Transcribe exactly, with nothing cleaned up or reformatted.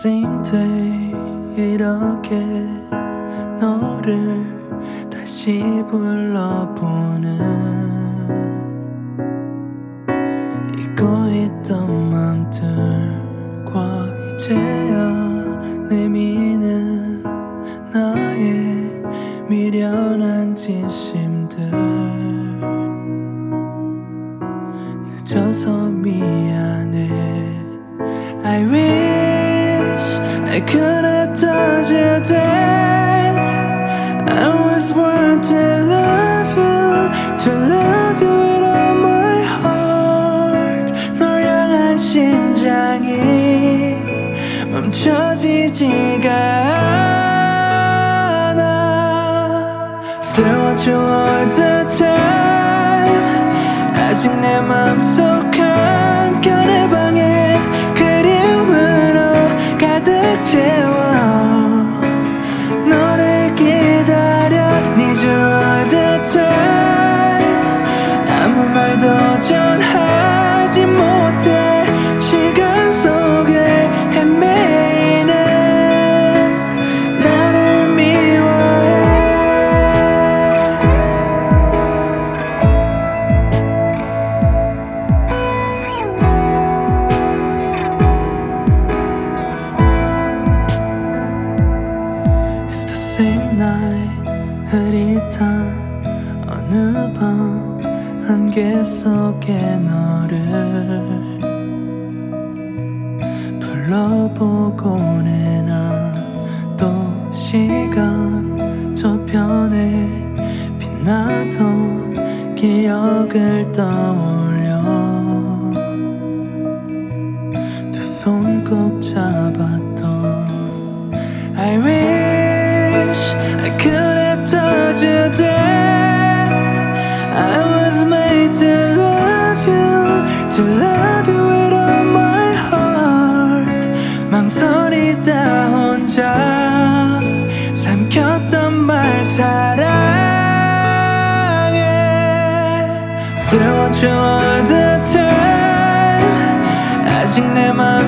same day 이렇게 너를 다시 불러보는 잊고 있던 맘들과 이제야 내미는 나의 미련한 진심들 늦어서 미안해. I wish I could have told you that I was born to love you, to love you with all my heart. 널 향한 심장이 멈춰지지가 않아. Still want you all the time. 아직 내 맘속 한켠의 방에 그리움으로 가득 채워 너를 기다려. Need you all the time. 아무 말도 전하지 못해 시간 속을 헤매이는 나를 미워해. It's the same night 흐릿한 어느 밤 안개 속에 너를 불러보곤 해. 난 또 시간 저편에 빛나던 기억을 떠올려 두 손 꼭 잡았던 I wish I could have told you that I was made to love you, to love you with all my heart. 망설이다 혼자 삼켰던 말 사랑해. Still want you all the time. 아직 내 맘